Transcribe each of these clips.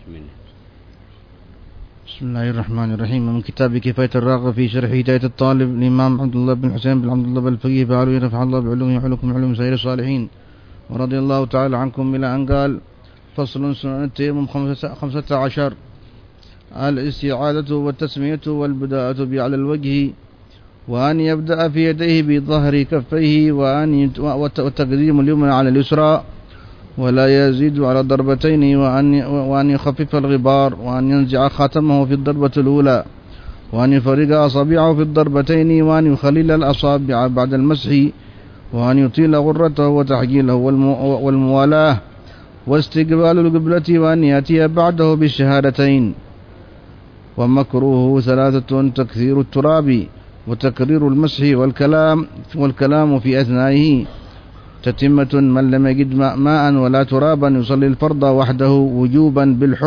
بسم الله الرحمن الرحيم. من كتاب كفاية الراغب في شرح هداية الطالب الإمام عبد الله بن حسين بن عبد الله الفقيه فعلوي رفع الله بعلومه وعلوكم علوم سائر الصالحين ورضي الله تعالى عنكم إلى أن قال: فصل سنن التيمم 15. الاستعاذة والتسمية والبداءة على الوجه، وأن يبدأ في يديه بظهر كفيه، وتقديم اليمنى على اليسرى، ولا يزيد على ضربتين، وأن يخفف الغبار، وأن ينزع خاتمه في الضربة الأولى، وأن يفرق أصابعه في الضربتين، وأن يخلل الأصابع بعد المسح، وأن يطيل غرته وتحجيله والموالاة واستقبال القبلة، وأن يأتي بعده بالشهادتين. ومكروه 3: تكثير التراب، وتكرير المسح والكلام في أثنائه. تتمة من لم يجد ماء ولا ترابا يصلي الفرض وحده وجوبا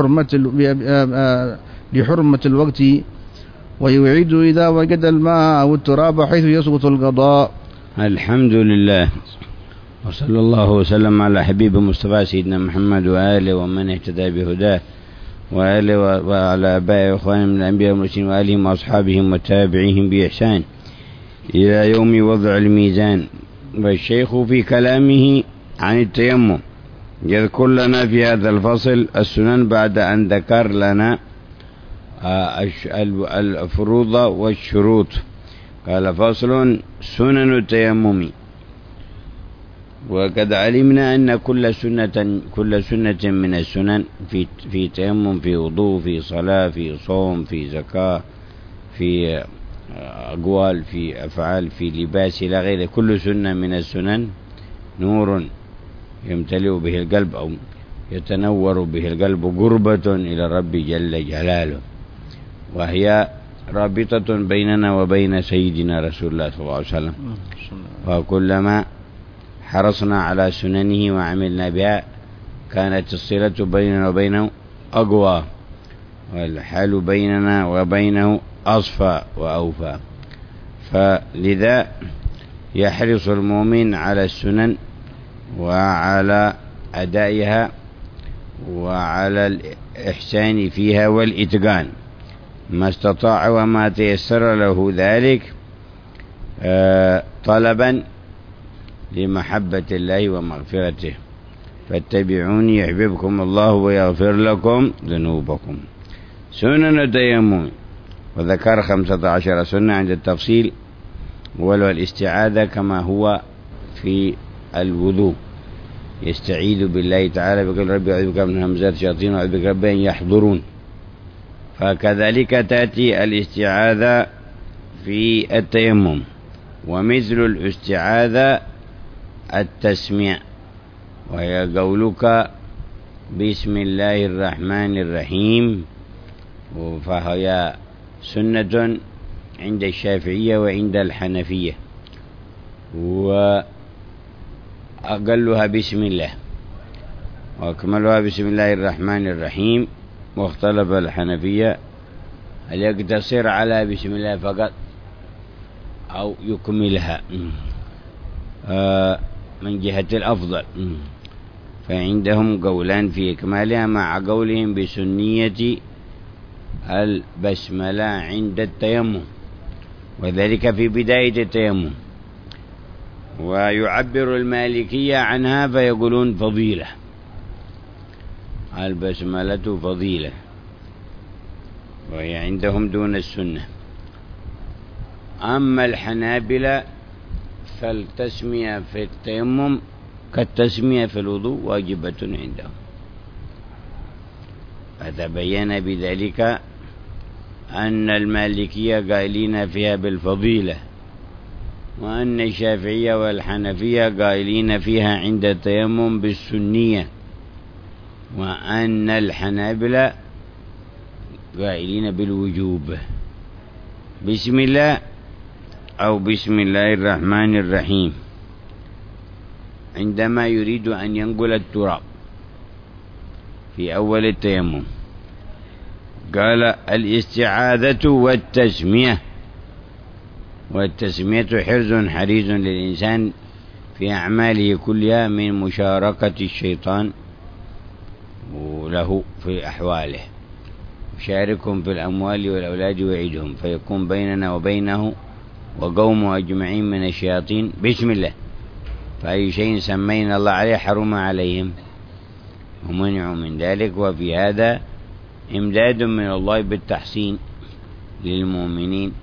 لحرمة الوقت، ويعيد إذا وجد الماء أو التراب حيث يسقط القضاء. الحمد لله، وصلى الله وسلم على حبيب المصطفى سيدنا محمد وآله ومن اهتدى بهداه وآله وعلى آبائه وإخوانه من الأنبياء والمرسلين وآلهم وأصحابهم وتابعيهم بإحسان إلى يوم وضع الميزان. والشيخ في كلامه عن التيمم يذكر لنا في هذا الفصل السنن بعد أن ذكر لنا الفروض والشروط. قال: فصل سنن التيمم. وقد علمنا أن كل سنة من السنن في تيمم، في وضوء، في صلاة، في صوم، في زكاة، في أقوال، في أفعال، في لباس إلى غيره، كل سنة من السنن نور يمتلئ به القلب أو يتنور به القلب قربة إلى الرب جل جلاله، وهي رابطة بيننا وبين سيدنا رسول الله صلى الله عليه وسلم. وكلما حرصنا على سننه وعملنا بها كانت الصلة بيننا وبينه أقوى، والحال بيننا وبينه أصفى وأوفى. فلذا يحرص المؤمن على السنن وعلى أدائها وعلى الإحسان فيها والإتقان ما استطاع وما تيسر له ذلك، طلبا لمحبة الله ومغفرته. فاتبعوني يحببكم الله ويغفر لكم ذنوبكم. سنن التيمم، وذكر 15 سنة عند التفصيل، ولو الاستعاذة كما هو في الوضوء، يستعيذ بالله تعالى بقول: ربي أعوذ بك من همزات الشياطين وأعوذ بك رب أن يحضرون. فكذلك تأتي الاستعاذة في التيمم. ومثل الاستعاذة التسميع، وهي قولك بسم الله الرحمن الرحيم، فهي سنة عند الشافعية وعند الحنفية، وأقلها بسم الله، وأكملها بسم الله الرحمن الرحيم. واختلف الحنفية هل يقتصر على بسم الله فقط أو يكملها من جهة الأفضل، فعندهم قولان في إكمالها مع قولهم بسنية البسملة عند التيمم، وذلك في بداية التيمم. ويعبر المالكية عنها فيقولون فضيلة، البسملة فضيلة، وهي عندهم دون السنة. أما الحنابلة فالتسمية في التيمم كالتسمية في الوضوء واجبة عندهم، فتبين بذلك أن المالكية قائلين فيها بالفضيلة، وأن الشافعية والحنفية قائلين فيها عند التيمم بالسنية، وأن الحنابلة قائلين بالوجوب. بسم الله أو بسم الله الرحمن الرحيم عندما يريد أن ينقل التراب في أول التيمم. قال: الاستعاذة والتسمية. والتسمية حرز حريز للإنسان في أعماله كلها من مشاركة الشيطان له في أحواله، شاركهم في الأموال والأولاد وعدهم، فيكون بيننا وبينه وقومه أجمعين من الشياطين بسم الله، فأي شيء سمينا الله عليه حرم عليهم ومنعوا من ذلك. وفي هذا إمداد من الله بالتحسين للمؤمنين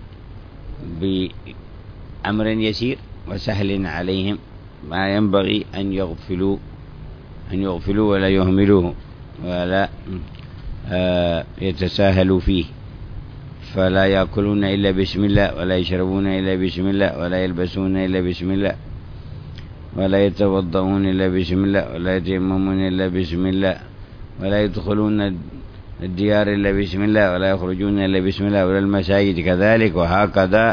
بأمر يسير وسهل عليهم، ما ينبغي أن يغفلوا ولا يهملوه ولا يتساهلوا فيه، فلا يأكلون إلا بسم الله، ولا يشربون إلا بسم الله، ولا يلبسون إلا بسم الله، ولا يتوضؤون إلا بسم الله، ولا يتيممون إلا بسم الله، ولا يدخلون الديار إلا بسم الله، ولا يخرجون إلا بسم الله، ولا المساجد كذلك، وهكذا.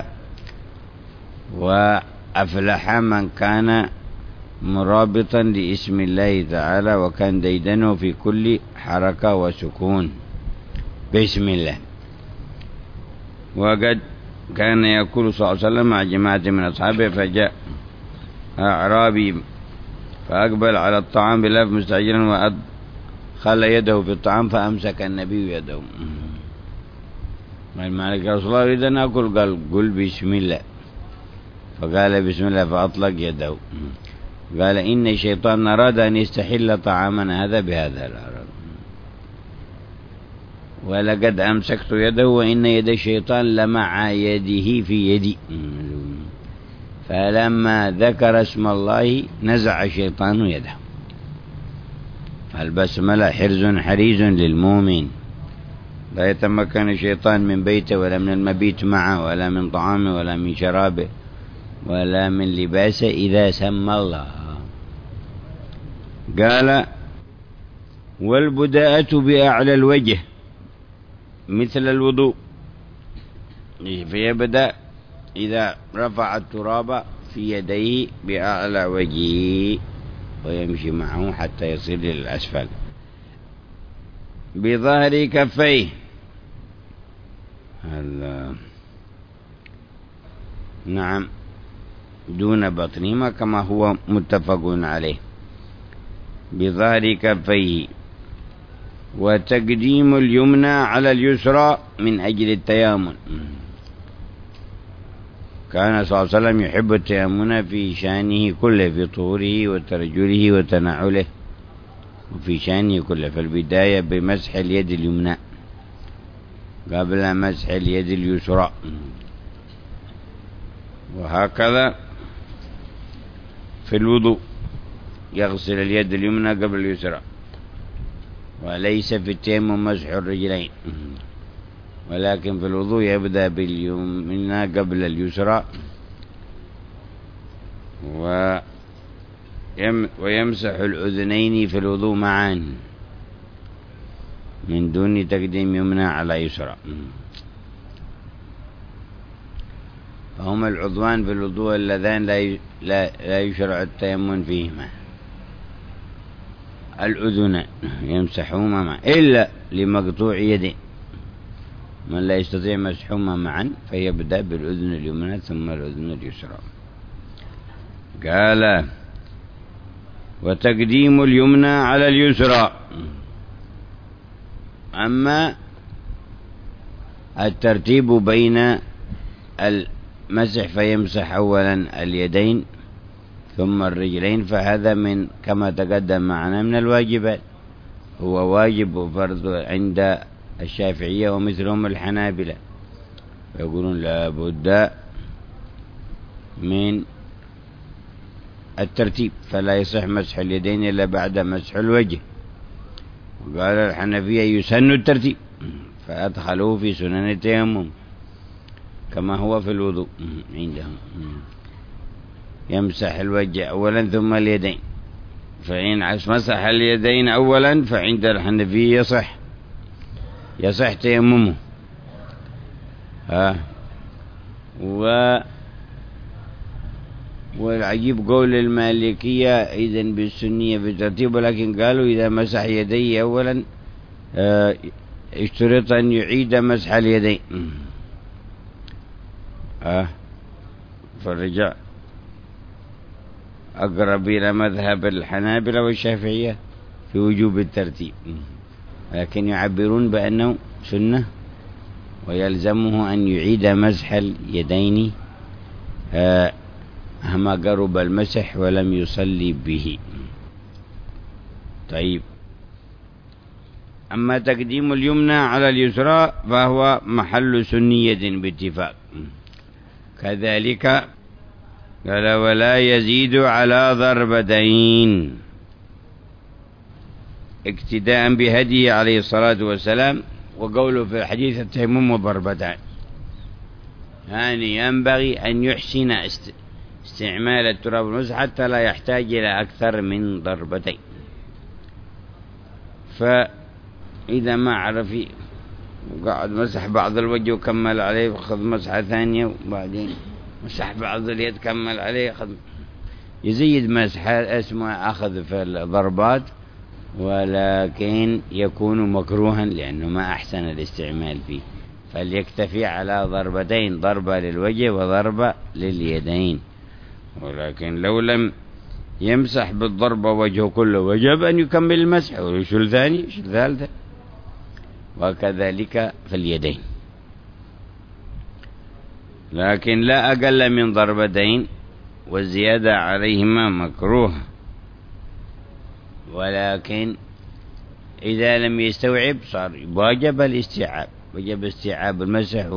وأفلح من كان مرابطا لاسم الله تعالى وكان ديدنه في كل حركة وسكون بسم الله. وقد كان يقول صلى الله عليه وسلم مع جماعة من أصحابه، فجاء أعرابي فأقبل على الطعام بلف مستعجلا وأدخل يده في الطعام فأمسك النبي يده. قال مالك يا رسول الله أريد أن أكل، قال قل بسم الله، فقال بسم الله فأطلق يده. قال إن الشيطان أراد أن يستحل طعامنا هذا بهذا الأرض، ولقد أمسكت يده وإن يد الشيطان لمع يده في يدي، فلما ذكر اسم الله نزع الشيطان يده. البسملة حرز حريز للمؤمن، لا يتمكن الشيطان من بيته ولا من المبيت معه ولا من طعامه ولا من شرابه ولا من لباسه إذا سمى الله. قال والبداءة بأعلى الوجه مثل الوضوء، فيبدأ إذا رفع التراب في يديه بأعلى وجهه ويمشي معه حتى يصل إلى الأسفل بظهر كفيه. نعم، دون بطنهما كما هو متفق عليه، بظهر كفيه. وتقديم اليمنى على اليسرى من أجل التيامن، كان صلى الله عليه وسلم يحب التيامن في شأنه كله، في طهوره وترجله وتنعله وفي شأنه كله. فالبداية بمسح اليد اليمنى قبل مسح اليد اليسرى، وهكذا في الوضوء يغسل اليد اليمنى قبل اليسرى، وليس في التيمم مسح الرجلين، ولكن في الوضوء يبدأ باليمنى قبل اليسرى ويمسح الأذنين في الوضوء معا من دون تقديم يمنى على يسرى. فهما العضوان في الوضوء اللذان لا يشرع التيمم فيهما. الأذن يمسحهما معا إلا لمقطوع يدين، من لا يستطيع مسحهما معا فيبدأ بالأذن اليمنى ثم الأذن اليسرى. قال وتقديم اليمنى على اليسرى. أما الترتيب بين المسح فيمسح أولا اليدين ثم الرجلين، فهذا من كما تقدم معنا من الواجبات، هو واجب وفرض عند الشافعية ومثلهم الحنابلة، يقولون لا بد من الترتيب، فلا يصح مسح اليدين إلا بعد مسح الوجه. وقال الحنفية يسن الترتيب، فأدخلوه في سنن التيمم كما هو في الوضوء عندهم، يمسح الوجه أولا ثم اليدين، فإن مسح اليدين أولا فعند الحنفية يصح تيممه. والعجيب قول المالكية إذن بالسنية في الترتيب، ولكن قالوا إذا مسح يديه أولا اشترط أن يعيد مسح اليدين، فالرجع أقرب إلى مذهب الحنابلة والشافعية في وجوب الترتيب، لكن يعبرون بأنه سنة، ويلزمه أن يعيد مسح اليدين ما قرب المسح ولم يصلي به. طيب، أما تقديم اليمنى على اليسرى فهو محل سنية باتفاق. كذلك قال ولا يزيد على ضربتين، اقتداء بهديه عليه الصلاة والسلام، وقوله في الحديث التيمم ضربتان، يعني ينبغي أن يحسن استعمال التراب والمسح حتى لا يحتاج إلى أكثر من ضربتين. فإذا ما عرف وقعد مسح بعض الوجه وكمل عليه، وأخذ مسحة ثانية وبعدين مسح بعض اليد كمل عليه، يزيد مسحة اسمه أخذ في الضربات، ولكن يكون مكروها لأنه ما أحسن الاستعمال فيه، فليكتفي على ضربتين، ضربة للوجه وضربة لليدين. ولكن لو لم يمسح بالضربة وجهه كله وجب أن يكمل المسح ويشل ثاني يشل ثالثة، وكذلك في اليدين، لكن لا أقل من ضربتين، والزيادة عليهما مكروه. ولكن إذا لم يستوعب صار واجب الاستيعاب، وجب استيعاب المسح،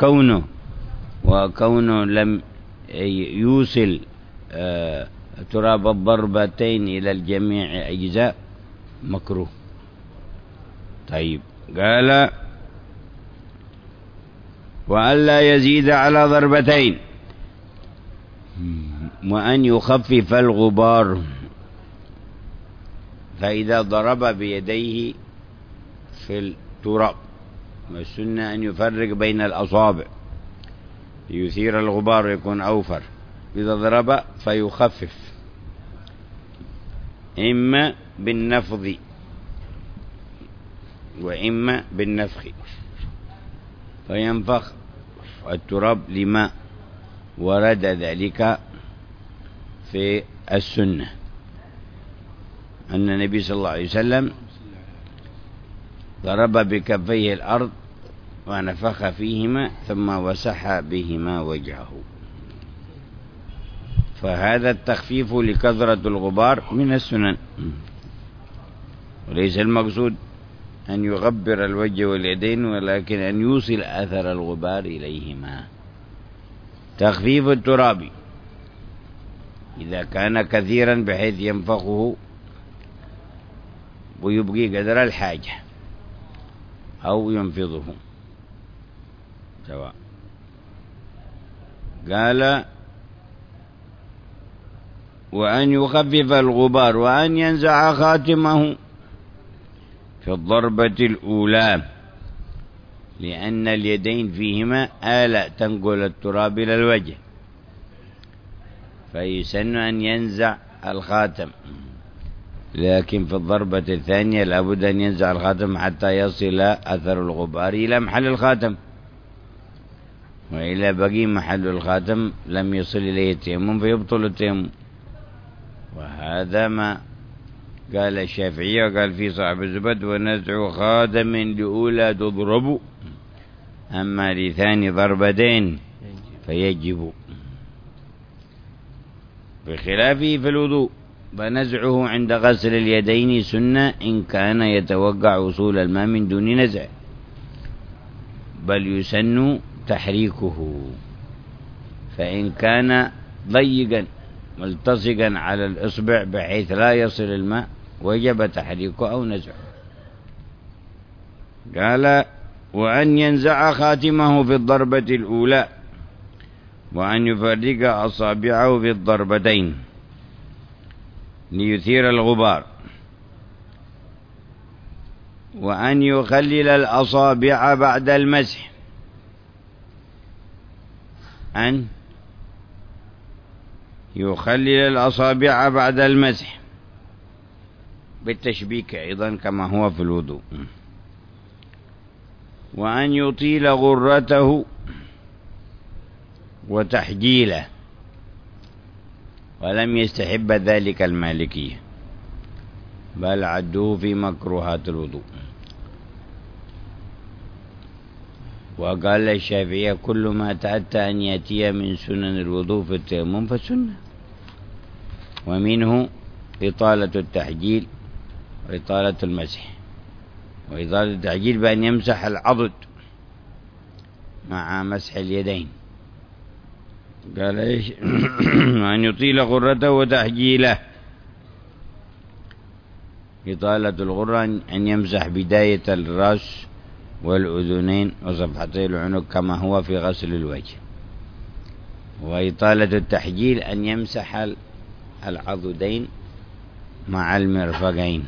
وكونه لم يوصل تراب الضربتين إلى الجميع أجزاء مكروه. طيب، قال وألا يزيد على ضربتين، وأن يخفف الغبار، فإذا ضرب بيديه في التراب والسنة أن يفرق بين الأصابع ليثير الغبار يكون أوفر، إذا ضرب فيخفف، إما بالنفض وإما بالنفخ، فينفخ التراب لما ورد ذلك في السنة أن النبي صلى الله عليه وسلم ضرب بكفيه الأرض ونفخ فيهما ثم وسح بهما وجهه، فهذا التخفيف لكثرة الغبار من السنن، وليس المقصود أن يغبر الوجه واليدين، ولكن أن يوصل أثر الغبار إليهما. تخفيف التراب إذا كان كثيرا بحيث ينفخه ويبقي قدر الحاجة أو ينفضه سواء. قال وأن يخفف الغبار، وأن ينزع خاتمه في الضربة الأولى، لأن اليدين فيهما آلة تنقل التراب إلى الوجه، فيسن أن ينزع الخاتم، لكن في الضربة الثانية لابد أن ينزع الخاتم حتى يصل أثر الغبار إلى محل الخاتم، وإلا بقي محل الخاتم لم يصل إليه التيمم فيبطل التيمم. وهذا ما قال الشافعي وقال في صاحب الزبد ونزع خاتم لأولى تضرب، أما لثاني ضربتين فيجب، بخلافه في الوضوء، فنزعه عند غسل اليدين سنة إن كان يتوقع وصول الماء من دون نزع، بل يسن تحريكه، فإن كان ضيقا ملتصقا على الإصبع بحيث لا يصل الماء وجب تحريكه أو نزعه. قال وأن ينزع خاتمه في الضربة الأولى، وأن يفرق أصابعه في الضربتين ليثير الغبار، وأن يخلل الأصابع بعد المسح، أن يخلل الأصابع بعد المسح بالتشبيك أيضا كما هو في الوضوء، وأن يطيل غرته وتحجيله، ولم يستحب ذلك المالكية، بل عدوه في مكروهات الوضوء. وقال الشافعية كل ما تأتى أن يأتي من سنن الوضوء في التيمم فسنة، ومنه إطالة التحجيل وإطالة المسح. وإطالة التحجيل بأن يمسح العضد مع مسح اليدين. قال إيش؟ أن يطيل غرته وتحجيله. إطالة الغرة أن يمسح بداية الرأس والأذنين وصفحتي العنق كما هو في غسل الوجه. وإطالة التحجيل أن يمسح العضدين مع المرفقين.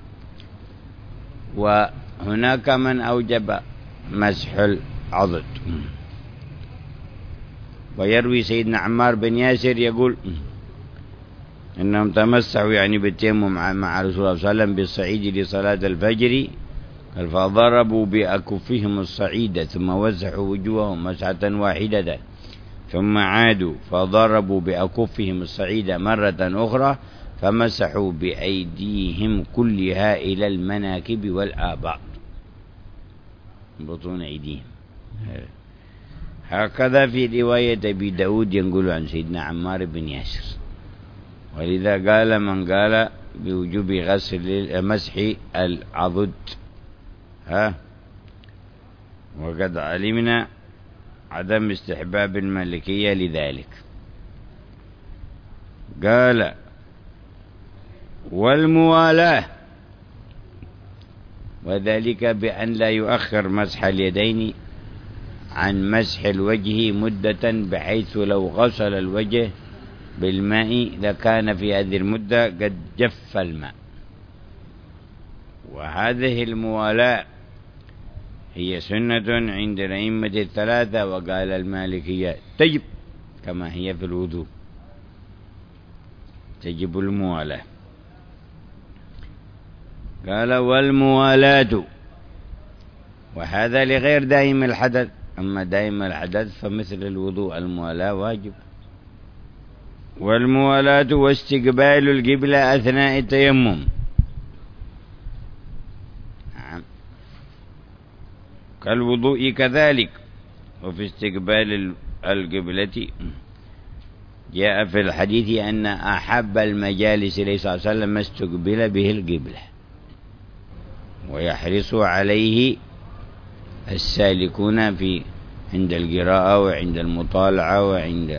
وهناك من أوجب مسح العضد، ويروي سيدنا عمار بن ياسر يقول إنهم تمسحوا يعني بالتيمم مع رسول الله صلى الله عليه وسلم بالصعيد لصلاة الفجر، فضربوا بأكفهم الصعيد ثم وزحوا وجوههم مسحة واحدة، ثم عادوا فضربوا بأكفهم الصعيد مرة أخرى فمسحوا بأيديهم كلها إلى المناكب والآباط، بطون أيديهم. هكذا في رواية أبي داود ينقل عن سيدنا عمار بن ياسر. ولذا قال من قال بوجوب غسل مسح العضد. وقد علمنا عدم استحباب المالكية لذلك. قال والموالاة، وذلك بأن لا يؤخر مسح اليدين عن مسح الوجه مدة، بحيث لو غسل الوجه بالماء لكان في هذه المدة قد جف الماء. وهذه الموالاة هي سنة عند الأئمة الثلاثة. وقال المالكية تجب كما هي في الوضوء، تجب الموالاة. قال والموالاة، وهذا لغير دائم الحدث، أما دائم الحدث فمثل الوضوء الموالاة واجب. والموالاة واستقبال القبلة أثناء التيمم. كالوضوء كذلك. وفي استقبال القبلة جاء في الحديث أن أحب المجالس صلى الله عليه وسلم ما استقبل به القبلة، ويحرص عليه السالكون عند القراءة وعند المطالعة وعند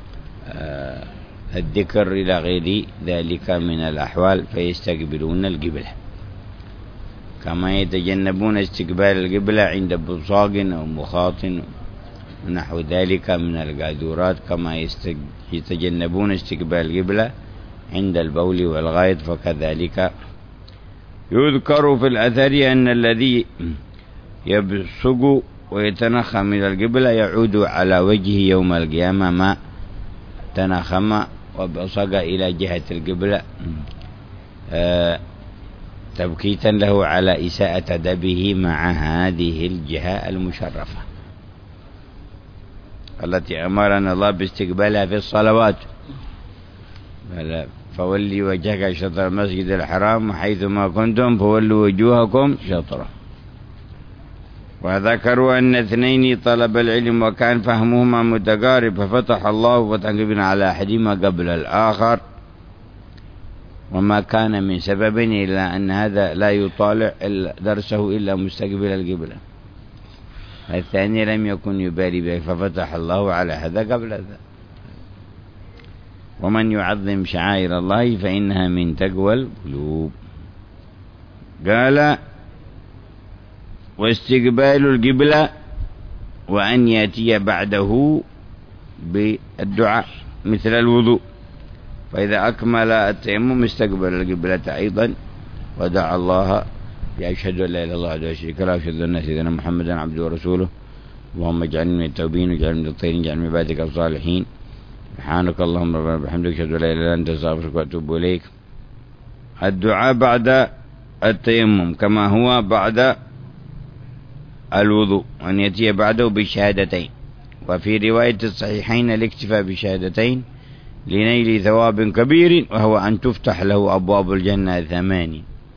الذكر إلى غير ذلك من الأحوال، فيستقبلون القبلة، كما يتجنبون استقبال القبلة عند بصاق أو مخاط ونحو ذلك من القاذورات، كما يتجنبون استقبال القبلة عند البول والغائط. فكذلك يذكر في الأثر أن الذي يبصق ويتنخم من القبلة يعود على وجهه يوم القيامة ما تنخم وبصق إلى جهة القبلة، تبكيتا له على إساءة أدبه مع هذه الجهة المشرفة التي أمرنا الله باستقبالها في الصلوات. فولي وجهك شطر المسجد الحرام حيثما كنتم فولوا وجوهكم شطره. وذكروا أن اثنين طلب العلم وكان فهمهما متقارب، ففتح الله فتحا على أحدهما قبل الآخر، وما كان من سبب إلا أن هذا لا يطالع درسه إلا مستقبل القبلة، الثاني لم يكن يبالي به ففتح الله على هذا قبل ذا. ومن يعظم شعائر الله فإنها من تقوى القلوب. قال واستقبال القبلة وأن يأتي بعده بالدعاء مثل الوضوء، فإذا أكمل التيمم استقبل القبلة أيضا ودعا الله بأشهد أن لا إله إلا الله وحده لا شريك له وأشهد أن سيدنا محمدا عبده ورسوله اللهم اجعلني من التوابين واجعلني من الطاهرين واجعلني من عبادك الصالحين سبحانك اللهم ربنا وبحمدك أشهد أن لا إله إلا أنت أستغفرك وأتوب إليك. الدعاء بعد التيمم كما هو بعد الوضوء، أن يأتي بعده بالشهادتين. وفي رواية الصحيحين الاكتفاء بشهادتين لنيل ثواب كبير، وهو أن تفتح له أبواب الجنة 8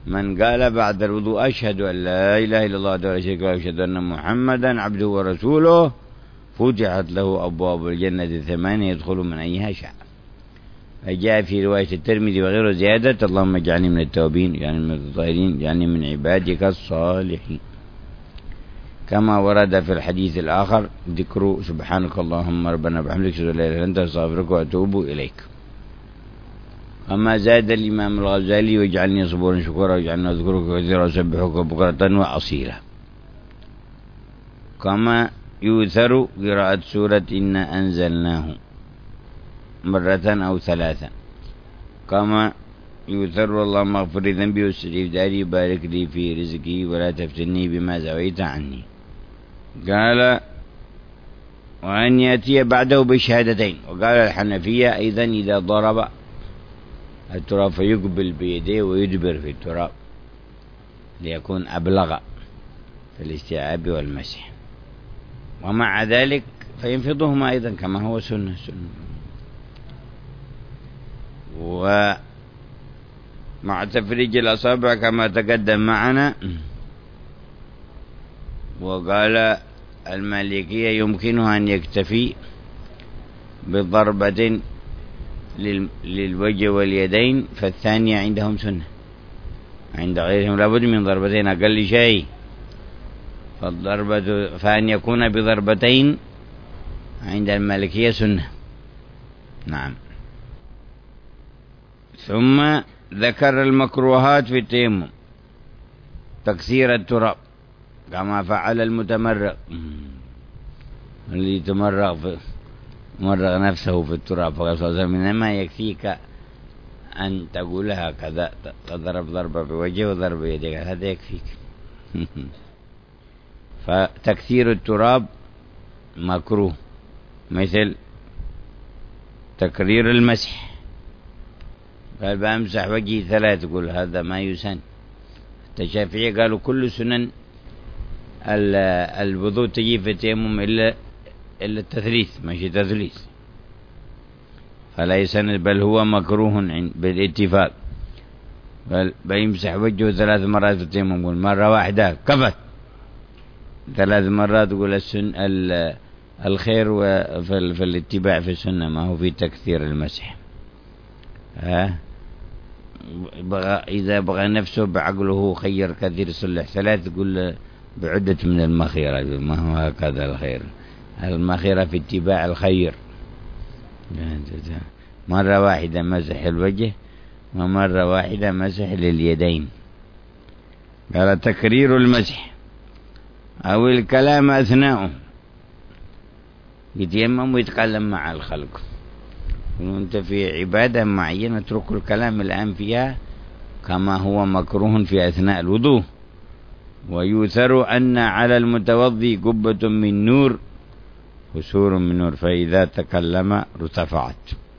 من قال بعد الوضوء أشهد أن لا إله إلا الله وحده لا شريك له وأشهد أن محمدا عبده ورسوله فتحت له أبواب الجنة 8 يدخل من أيها شاء. فجاء في رواية الترمذي وغيره زيادة اللهم اجعلني من التوابين يعني من الطاهرين يعني من عبادك الصالحين. كما ورد في الحديث الآخر ذكر سبحانك اللهم ربنا بحمدك أشهد أن لا إله إلا أنت أستغفرك وأتوب إليك. أما زاد الإمام الغزالي واجعلني صبورا شكورا واجعلني أذكرك كثيرا وأسبحك بكرة وأصيلا. كما يؤثر قراءة سورة إنا أنزلناه مرة أو 3. كما يؤثر اللهم اغفر لي ذنبي واستجب داري بارك لي في رزقي ولا تفتني بما زويت عني. قال وأن يأتي بعده بشهادتين. وقال الحنفية أيضا إذا ضرب التراب فيقبل بيديه ويدبر في التراب ليكون أبلغ في الاستيعاب والمسح. ومع ذلك فينفضهما أيضا كما هو سنة. ومع تفريج الأصابع كما تقدم معنا. وقال المالكية يمكنها أن يكتفي بضربة للوجه واليدين فالثانية عندهم سنة. عند غيرهم لابد من ضربتين أقل شيء. فأن يكون بضربتين عند المالكية سنة. نعم. ثم ذكر المكروهات في التيمم تكثير التراب كما فعل المتمرغ اللي يتمرغ مرغ نفسه في التراب فقال صلى الله عليه وسلم إنما يكفيك أن تقولها كذا تضرب ضربة بوجهه وضرب بيدك هذا يكفيك. فتكثير التراب مكروه مثل تكرير المسح. قال بأمسح وجهي 3 يقول هذا ما يسن. الشافعية قالوا كل سنن الوضوء تجي في التيمم إلا التثليث ماشي تثليث فلا يسن بل هو مكروه بالاتفاق. بل بيمسح وجهه 3 مرات في التيمم يقول مرة واحدة كفت. 3 مرات يقول الخير في الاتباع في السنة ما هو في تكثير المسح. إذا بغى نفسه بعقله خير كثير صلح 3 يقول بعدة من المخيرة ما هو هكذا الخير. المخيرة في اتباع الخير. مرة واحدة مسح الوجه ومرة واحدة مسح لليدين. قال تكرير المسح أو الكلام أثناءه يتيمم ويتكلم مع الخلق. وانت في عبادة معينة اترك الكلام الآن فيها كما هو مكروه في أثناء الوضوء. ويؤثر أن على المتوضي قبة من نور وسور من نور فإذا تكلم ارتفعت.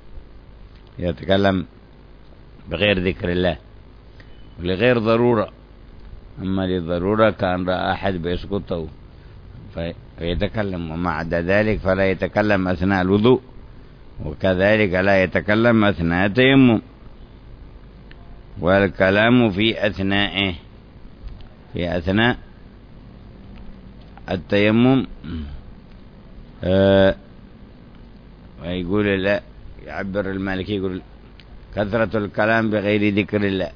يتكلم بغير ذكر الله ولغير ضرورة. أما للضرورة كان رأى أحد بيسقطه فيتكلم وما عدا ذلك فلا يتكلم أثناء الوضوء. وكذلك لا يتكلم أثناء التيمم. والكلام في أثنائه في أثناء التيمم ويقول لا يعبر المالكي يقول كثرة الكلام بغير ذكر الله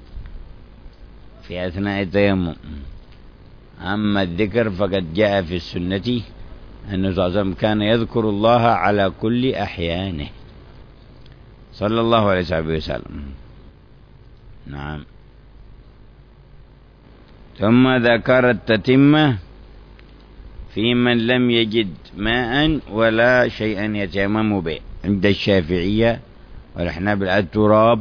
في أثناء التيمم. أما الذكر فقد جاء في السنة أنه صلى الله عليه وسلم كان يذكر الله على كل أحيانه صلى الله عليه وسلم. نعم. ثم ذكر التتمة في من لم يجد ماء ولا شيئا يتيمم به. عند الشافعية والأحناف التراب.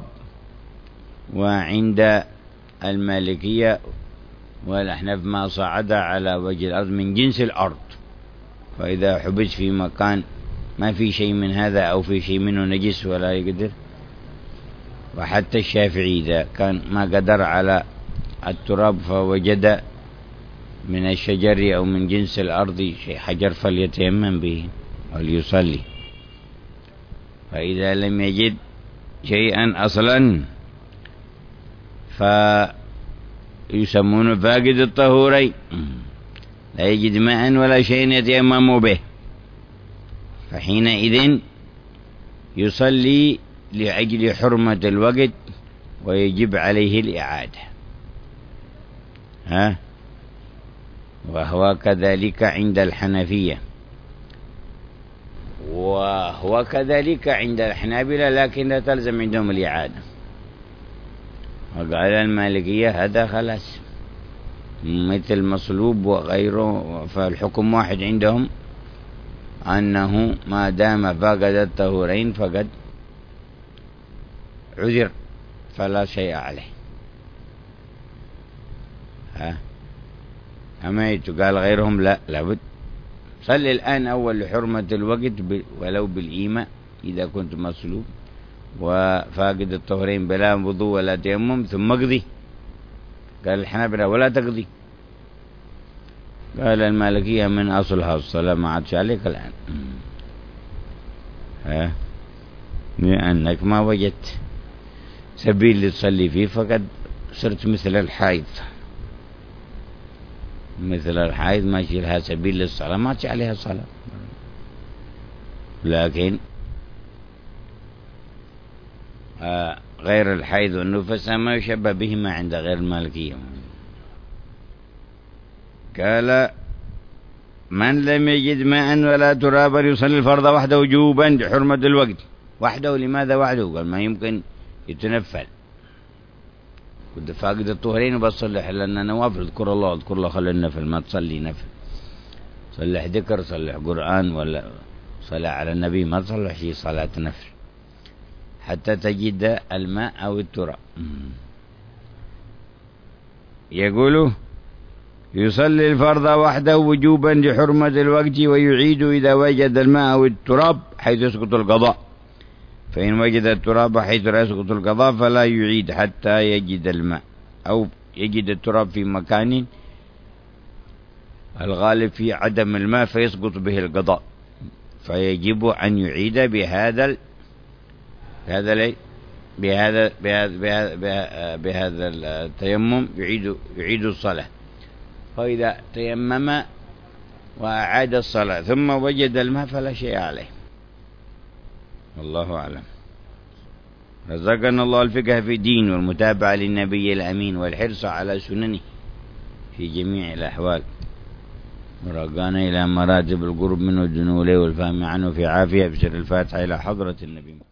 وعند المالكية والأحناف ما صعد على وجه الأرض من جنس الأرض. فإذا حبس في مكان ما في شيء من هذا أو في شيء منه نجس ولا يقدر. وحتى الشافعي إذا كان ما قدر على التراب فوجد من الشجر أو من جنس الأرض شيء حجر فليتيمم به وليصلي. فإذا لم يجد شيئا أصلا يسمونه فاقد الطهورين، لا يجد ماء ولا شيء يتيمم به، فحينئذ يصلي لأجل حرمة الوقت ويجب عليه الإعادة. وهو كذلك عند الحنفية، وهو كذلك عند الحنابلة، لكن لا تلزم عندهم الإعادة. وقال المالكية هذا خلاص مثل مصلوب وغيره، فالحكم واحد عندهم، أنه ما دام فقد الطهورين فقد عذر فلا شيء عليه. أما قال غيرهم لا، لابد صلي الآن أول لحرمة الوقت ولو بالإيماء إذا كنت مصلوب وفاقد الطهورين بلا وضوء ولا تيمم، ثم اقضي. قال الحنابلة ولا تقضي. قال المالكية من أصلها الصلاة ما عادش عليك الآن، لأنك ما وجدت سبيل تصلي فيه، فقد صرت مثل الحائض. مثل الحائض ما لها سبيل للصلاة، ما عادش عليها صلاة. لكن غير الحيض والنفساء ما يشبه بهما عند غير المالكية. قال من لم يجد ماء ولا ترابا يصلي الفرض وحده وجوبا لحرمة الوقت. وحده، لماذا وحده؟ قال ما يمكن يتنفل، كنت فاقد الطهرين وبصلح لأن نوافل، اذكر الله خلي النفل، ما تصلي نفل، صلح ذكر، صلح قرآن، ولا صلاة على النبي، ما تصلح شيء صلاة نفل حتى تجد الماء أو التراب. يقول يصلي الفرض وحده وجوبا لحرمة الوقت ويعيد إذا وجد الماء أو التراب حيث يسقط القضاء، فإن وجد التراب حيث لا يسقط القضاء فلا يعيد حتى يجد الماء، أو يجد التراب في مكان الغالب في عدم الماء فيسقط به القضاء، فيجب أن يعيد بهذا التيمم، يعيد الصلاة. فإذا تيمم وأعاد الصلاة ثم وجد الماء فلا شيء عليه. والله أعلم. رزقنا الله الفقه في الدين والمتابعة للنبي الأمين والحرص على سننه في جميع الأحوال، ورقانا إلى مراتب القرب منه الدنو له والفهم عنه في عافية بسر الفاتحة إلى حضرة النبي.